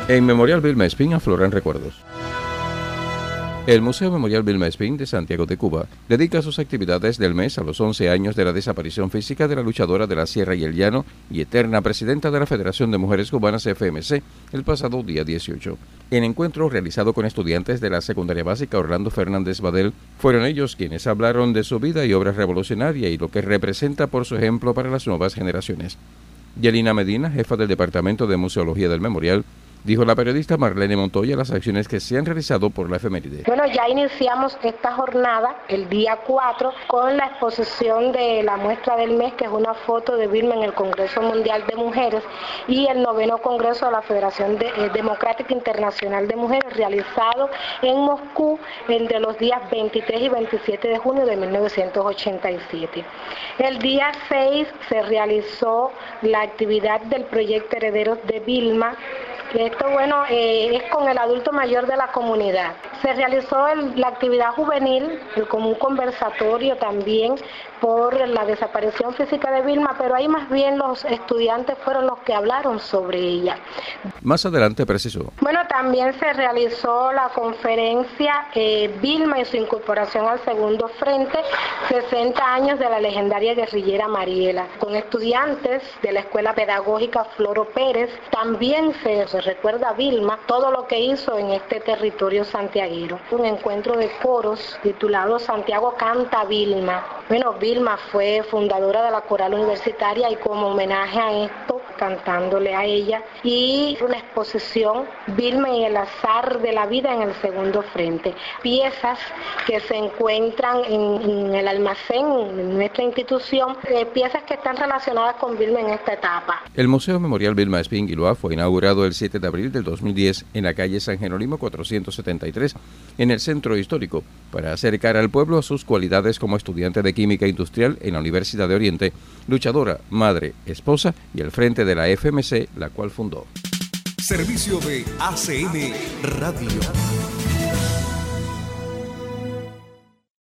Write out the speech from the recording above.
En Memorial Vilma Espín afloran recuerdos. El Museo Memorial Vilma Espín de Santiago de Cuba dedica sus actividades del mes a los 11 años de la desaparición física de la luchadora de la Sierra y el Llano y eterna presidenta de la Federación de Mujeres Cubanas FMC el pasado día 18. En encuentro realizado con estudiantes de la secundaria básica Orlando Fernández Badel, fueron ellos quienes hablaron de su vida y obra revolucionaria y lo que representa por su ejemplo para las nuevas generaciones. Yelina Medina, jefa del Departamento de Museología del Memorial, dijo la periodista Marlene Montoya las acciones que se han realizado por la efeméride. Bueno, ya iniciamos esta jornada el día 4 con la exposición de la muestra del mes, que es una foto de Vilma en el Congreso Mundial de Mujeres, y el 9º Congreso de la Federación Democrática Internacional de Mujeres, realizado en Moscú entre los días 23 y 27 de junio de 1987. El día 6 se realizó la actividad del proyecto Herederos de Vilma. Esto, es con el adulto mayor de la comunidad. Se realizó la actividad juvenil, como un conversatorio también por la desaparición física de Vilma, pero ahí más bien los estudiantes fueron los que hablaron sobre ella. Más adelante precisó. Bueno, también se realizó la conferencia Vilma y su incorporación al segundo frente, 60 años de la legendaria guerrillera Mariela, con estudiantes de la Escuela Pedagógica Floro Pérez. También se recuerda a Vilma todo lo que hizo en este territorio santiaguero. Un encuentro de coros titulado Santiago Canta Vilma. Bueno, Vilma fue fundadora de la coral universitaria y como homenaje a esto, cantándole a ella, y una exposición Vilma y el azar de la vida en el segundo frente. Piezas que se encuentran en el almacén en nuestra institución, piezas que están relacionadas con Vilma en esta etapa. El Museo Memorial Vilma Espín Guiloa fue inaugurado el 7 de abril del 2010 en la calle San Jerónimo 473, en el centro histórico, para acercar al pueblo a sus cualidades como estudiante de química industrial en la Universidad de Oriente, luchadora, madre, esposa y al frente de la FMC, la cual fundó. Servicio de ACN Radio.